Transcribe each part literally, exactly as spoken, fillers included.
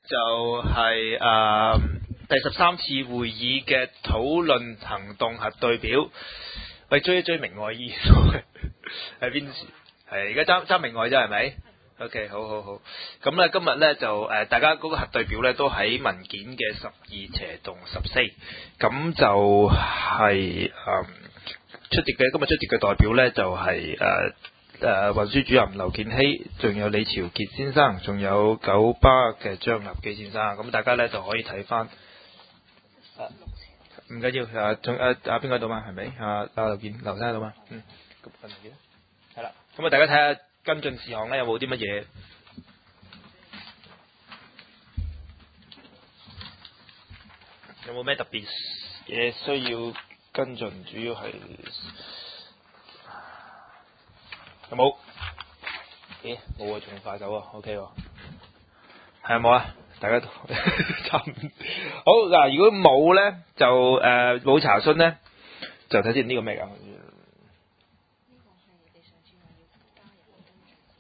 就係、是、誒、呃、第十三次會議嘅討論行動核對表。喂，追一追明愛醫喺邊時？係而家爭爭明愛啫，係咪 ？OK， 好好好。咁咧今日咧就誒、呃、大家嗰個核對表咧都喺文件嘅十二斜棟十四。咁就係、是、誒、呃、出席嘅今日出席嘅代表咧就係誒。呃誒、呃、運輸主任劉建熙，仲有李朝傑先生，仲有九巴嘅張立基先生，咁大家咧就可以睇翻。唔緊要，誒仲誒啊邊個喺度嘛？係咪？啊啊劉建劉生喺度嘛？嗯，咁跟住咧，係啦，咁啊大家睇下跟進事項咧有冇啲乜嘢？有冇咩特別嘢需要跟進？主要係。有冇？咦，冇啊，仲快走啊 ，OK 喎。係啊，冇啊，大家都差唔多。好嗱，如果冇咧，就誒冇、呃、查詢咧，就睇先呢個咩㗎？呢個係你哋上次話要加入嘅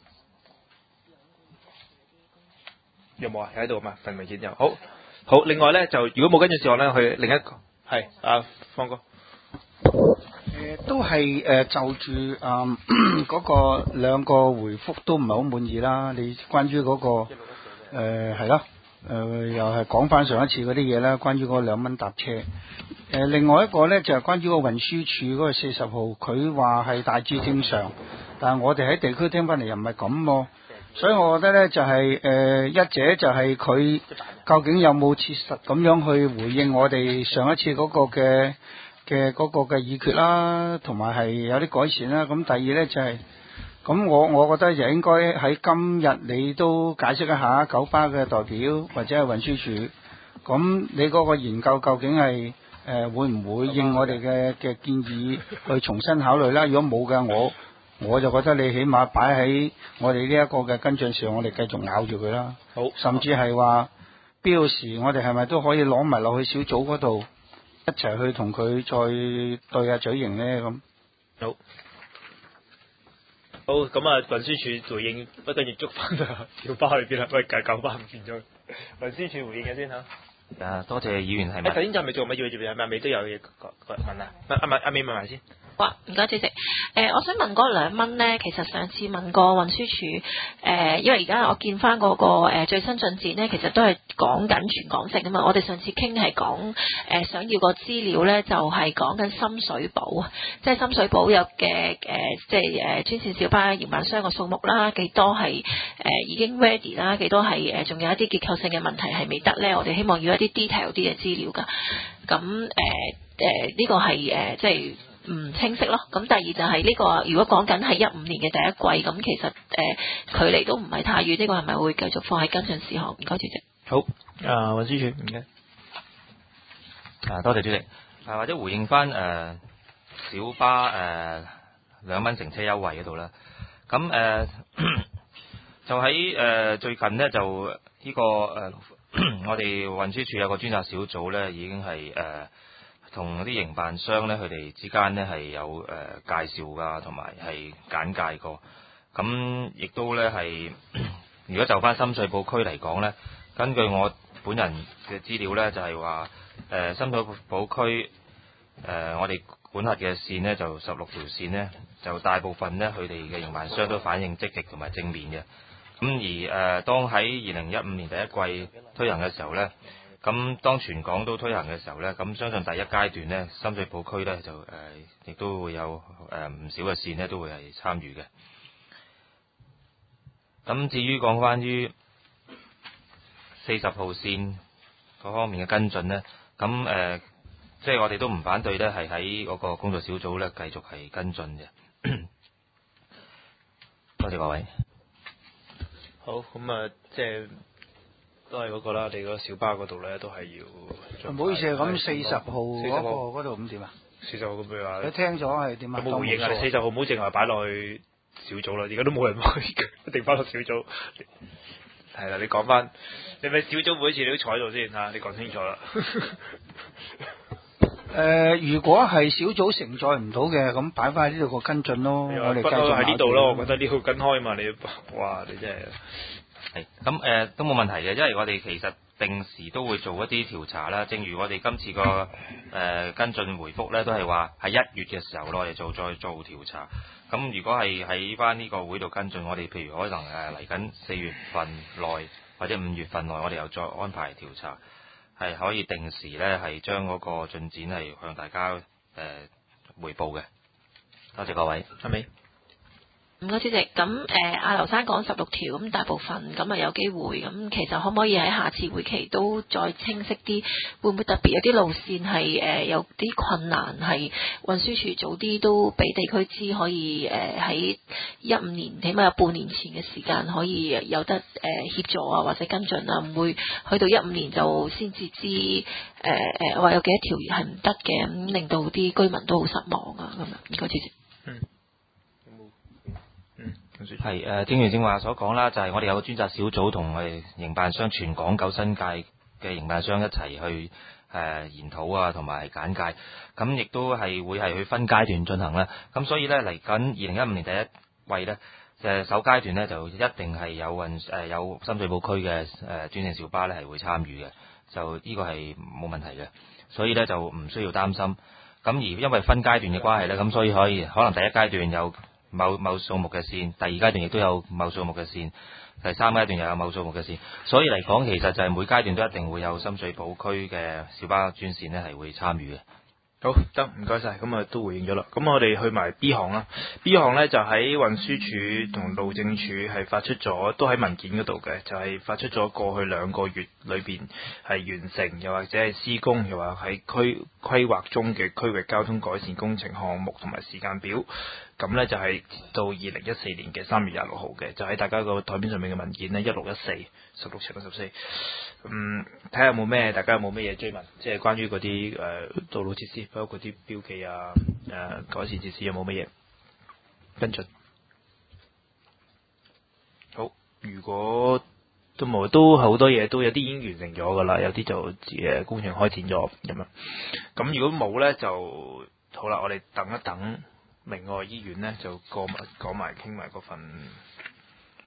跟住有冇啊？喺度嘛？份文件有。好，好。另外咧，就如果冇跟住事項咧，去另一個係啊，方哥。 誒都係誒就住誒嗰個兩個回覆都唔係好滿意啦。你關於嗰個誒係咯誒又係講翻上一次嗰啲嘢啦，關於嗰兩蚊搭車。誒另外一個咧就係關於個運輸署嗰個四十號，佢話係大致正常，但係我哋喺地區聽翻嚟又唔係咁喎。所以我覺得咧就係誒一者就係佢究竟有冇切實咁樣去回應我哋上一次嗰個嘅嘅嗰個嘅議決啦，同埋係有啲改善啦。咁第二呢，就係、是，咁我我覺得就應該喺今日你都解釋一下九巴嘅代表或者係運輸署，咁你嗰個研究究竟係誒、呃、會唔會應我哋嘅嘅建議去重新考慮啦？如果冇嘅，我我就覺得你起碼擺喺我哋呢一個嘅跟進上，我哋繼續咬住佢啦。 好， 甚至係話標時，我哋係咪都可以攞埋落去小組嗰度？一齊去同佢再對下嘴型咧咁。 好，好咁啊！運輸署回應，不跟住捉翻小巴去邊啦？喂，九九巴唔見咗。運輸署回應嘅先嚇。 啊，多謝議員係咪？ 頭先就係咪做乜嘢？做咩？係咪未都有嘢問啊？阿阿阿美問埋先。 哇，唔該主席。誒、呃，我想問嗰兩蚊咧，其實上次問過運輸署，誒、呃，因為而家我見翻嗰、那個、呃、最新進展咧，其實都係講緊全港性啊嘛。我哋上次傾係講誒想要個資料咧，就係講緊深水埗啊，即係深水埗有嘅誒，即係誒專線小巴營辦商嘅數目啦，幾多係誒、呃、已經 ready 啦，幾多係誒仲有一啲結構性嘅問題係未得咧？我哋希望要一啲 detail 啲嘅資料㗎。咁誒誒呢個係誒、呃、即係。唔清晰咯，咁第二就係呢、這個，如果講緊係一五年嘅第一季，咁其實誒、呃、距離都唔係太遠，呢、這個係咪會繼續放喺跟進事項？唔該主席。 好，啊運輸署唔該。 啊多謝主席。啊或者回應翻誒、呃、小巴誒兩蚊乘車優惠嗰度啦。咁誒、呃、就喺誒、呃、最近呢，就呢、這個誒、呃、我哋運輸署有個專責小組咧，已經係誒。呃同啲營辦商咧，佢哋之間咧係有誒、呃、介紹噶，同埋係簡介過。咁亦都咧係，如果就翻深水埗區嚟講咧，根據我本人嘅資料咧，就係話誒深水埗區誒、呃、我哋管轄嘅線呢，就十六條線呢，就大部分呢，佢哋嘅營辦商都反應積極同埋正面嘅。咁而誒、呃、當喺二零一五年第一季推行嘅時候咧。咁當全港都推行嘅時候呢，咁相信第一階段呢，深水埗區呢就誒亦、呃、都會有誒唔、呃、少嘅線呢都會係參與嘅。咁至於講翻於四十號線嗰方面嘅跟進呢，咁誒、呃、即係我哋都唔反對呢，係喺嗰個工作小組呢繼續係跟進嘅。多謝各位。 好，咁啊，即係。都係嗰個啦，你嗰個小巴嗰度咧都係要。唔好意思啊，咁四十號嗰個嗰度咁點啊？ 四十號咁譬如話。你聽咗係點啊？ 有冇回應啊？四十號唔好淨係擺落去小組啦，而家都冇人開，一定擺落小組。係啦，你講翻，你咪小組每一次你都坐喺度先嚇，你講清楚啦。 誒、呃，如果係小組承載唔到嘅，咁擺翻喺呢度個跟進咯。我哋繼續喺呢度咯，我覺得呢度跟開嘛，你哇，你真係。 係咁誒都冇問題嘅，因為我哋其實定時都會做一啲調查啦。正如我哋今次個誒、呃、跟進回覆咧，都係話喺一月嘅時候攞嚟做再做調查。咁如果係喺翻呢個會度跟進，我哋譬如可能誒嚟緊四月份內或者五月份內，我哋又再安排調查，係可以定時咧係將嗰個進展係向大家誒彙報嘅。多謝各位， 係咪？ 唔該，主席。咁誒，阿劉生講十六條，咁大部分咁啊有機會。咁其實可唔可以喺下次會期都再清晰啲？會唔會特別有啲路線係誒、呃、有啲困難，係運輸署早啲都俾地區知，可以誒喺一五年起碼有半年前嘅時間可以有得誒、呃、協助啊，或者跟進啊，唔會去到一五年就先至知誒誒話有幾多條係唔得嘅，咁令到啲居民都好失望啊咁啊。唔該，主席。 嗯。 係誒，正如正話所講啦，就係、是、我哋有個專責小組同我哋營辦商全港九新界嘅營辦商一齊去誒、呃、研討啊，同埋簡介。咁亦都係會係去分階段進行啦。咁所以咧嚟緊二零一五年第一位咧，誒首階段咧就一定係有運誒、呃、有深水埗區嘅誒專線小巴咧係會參與嘅，就呢個係冇問題嘅。所以咧就唔需要擔心。咁而因為分階段嘅關係咧，咁所以可以可能第一階段有某某數目嘅線，第二階段亦都有某數目嘅線，第三階段又有某數目嘅線，所以嚟講其實就係每階段都一定會有深水埗區嘅小巴專線呢係會參與嘅。 好得，唔該晒，咁啊都回應咗啦。咁我哋去埋 B 項啦。B 項呢就喺運輸署同路政署係發出咗，都喺文件嗰度嘅，就係、是、發出咗過去兩個月裏邊係完成，又或者係施工，又或喺區規劃中嘅區域交通改善工程項目同埋時間表。咁呢就係到二零一四年嘅三月廿六號嘅，就喺大家個台面上面嘅文件呢，一六一四十六乘十四。嗯，睇下有冇咩，大家有冇咩嘢追問，即係關於嗰啲誒道路設施，包括啲標記啊、誒、呃、改善設施有冇乜嘢跟進？好，如果都冇，都好多嘢都有啲已經完成咗噶啦，有啲就誒工程開展咗咁樣。咁如果冇呢，就好啦，我哋等一等明愛醫院呢，就過埋講埋傾埋嗰份